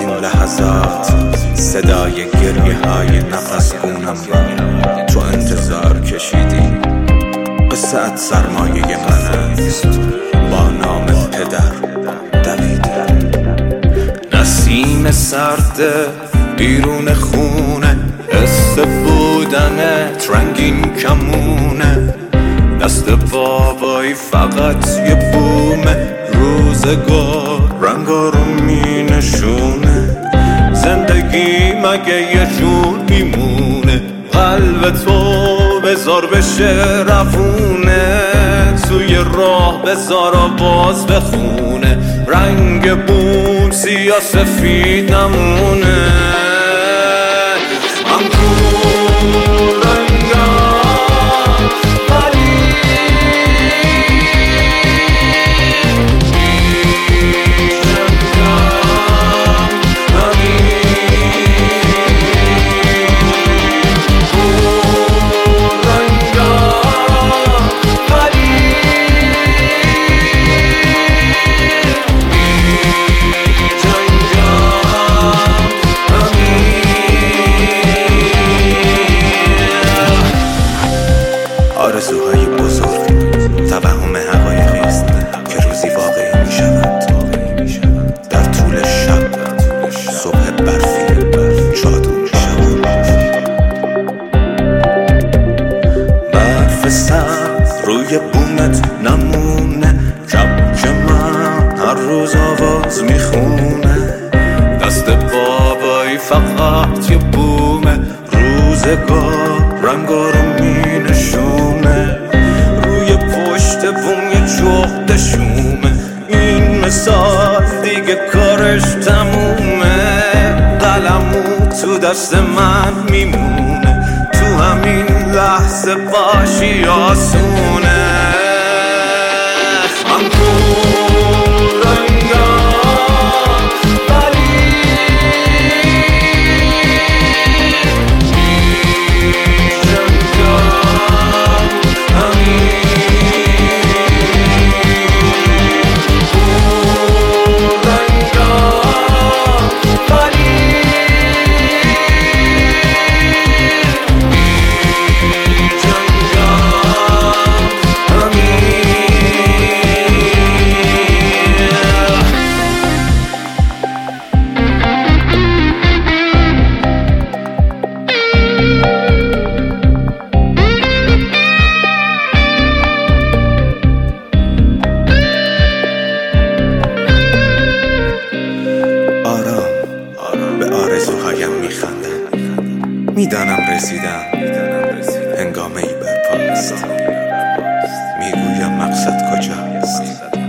این لحظات صدای گریه های نفس گونم را تو انتظار کشیدی. قصه ات سرمایه من است، با نام پدر دویده. نسیم سرده بیرون خونه، حس بودنت رنگین کمونه. دست بابایی فقط یه بومه، روزگار رنگا رو می نشونه. زندگی مگه یه جور میمونه، قلب تو بذار بشه روونه. توی راه بذار آواز بخونه، رنگ بوم سیاه سفید نمونه. من کور آرزوهای بزرگ، توهم حقایقی است که روزی واقعی می شود. در طول شب صبح برفی جادو می شود. برف سرد روی بومت نمونه، کبک من هر روز آواز می خونه. دست بابایی فقط یه بومه، روزگار رنگا رو می نشونه. روی پشت بوم یه جغد شومه، این مثال دیگه کارش تمومه. قلمو تو دست من میمونه، تو همین لحظه باشی آسونه. من به آرزوهایم میخندم، میدانم رسیدم، هنگامه ای برپاست. میگویم مقصد کجاست.